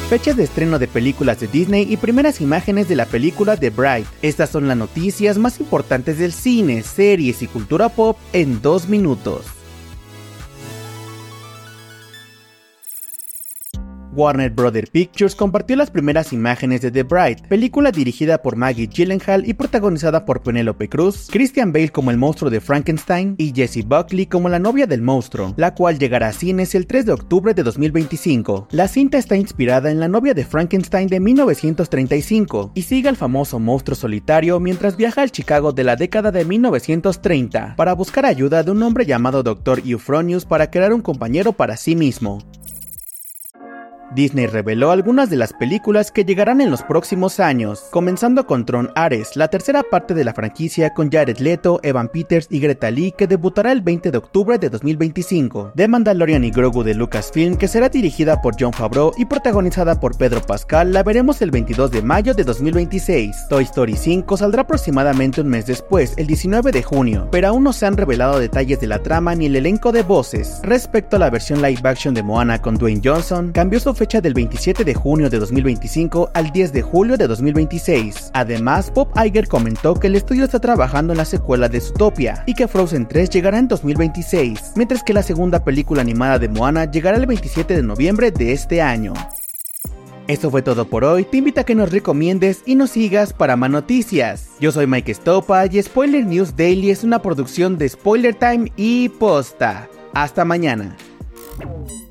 Fecha de estreno de películas de Disney y primeras imágenes de la película The Bright. Estas son las noticias más importantes del cine, series y cultura pop en 2 minutos. Warner Bros. Pictures compartió las primeras imágenes de The Bright, película dirigida por Maggie Gyllenhaal y protagonizada por Penélope Cruz, Christian Bale como el monstruo de Frankenstein y Jessie Buckley como la novia del monstruo, la cual llegará a cines el 3 de octubre de 2025. La cinta está inspirada en la novia de Frankenstein de 1935 y sigue al famoso monstruo solitario mientras viaja al Chicago de la década de 1930 para buscar ayuda de un hombre llamado Dr. Euphronius para crear un compañero para sí mismo. Disney reveló algunas de las películas que llegarán en los próximos años, comenzando con Tron Ares, la tercera parte de la franquicia con Jared Leto, Evan Peters y Greta Lee, que debutará el 20 de octubre de 2025. The Mandalorian y Grogu de Lucasfilm, que será dirigida por Jon Favreau y protagonizada por Pedro Pascal, la veremos el 22 de mayo de 2026. Toy Story 5 saldrá aproximadamente un mes después, el 19 de junio, pero aún no se han revelado detalles de la trama ni el elenco de voces. Respecto a la versión live action de Moana con Dwayne Johnson, cambió su fecha del 27 de junio de 2025 al 10 de julio de 2026. Además, Bob Iger comentó que el estudio está trabajando en la secuela de Zootopia y que Frozen 3 llegará en 2026, mientras que la segunda película animada de Moana llegará el 27 de noviembre de este año. Esto fue todo por hoy, te invito a que nos recomiendes y nos sigas para más noticias. Yo soy Mike Estopa y Spoiler News Daily es una producción de Spoiler Time y Posta. Hasta mañana.